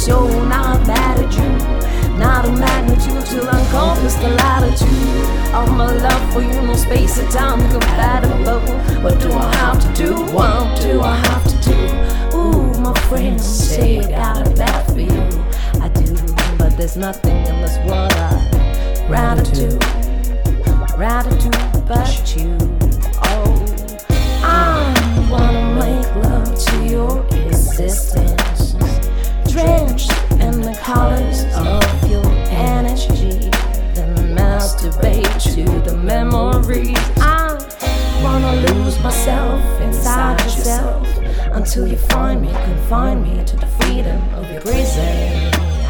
so not mad at you. Not a magnitude to encompass the latitude of my love for you, no space or time compatible. What do I have to do? What do I have to do? Ooh, my friends say I got it bad for you. I do, but there's nothing in this world I'd rather do but you. Oh, I wanna make love to your existence, drenched in the colors of your energy, then masturbate to the memories. I wanna lose myself inside yourself until you find me, confine me to the freedom of your prison.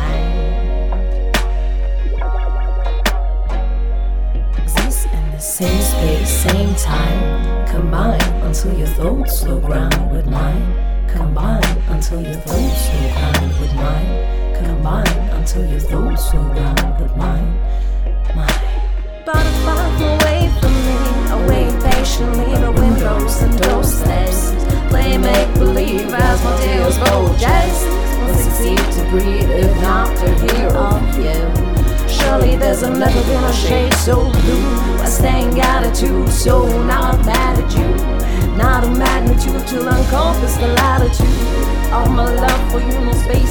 Exist in the same space, same time, combine until your thoughts slow ground with mine. Combine until your thoughts slow ground with mine. Combine until your thoughts slow ground with mine. Butterflies away from me, away patiently, the windows and doorsteps. Play make believe as my tales bold jest. Will succeed to breathe if not to hear of you. Surely there's never been a shade so blue, a staying attitude so not mad at you. Not a magnitude to encompass the latitude of my love for you, no space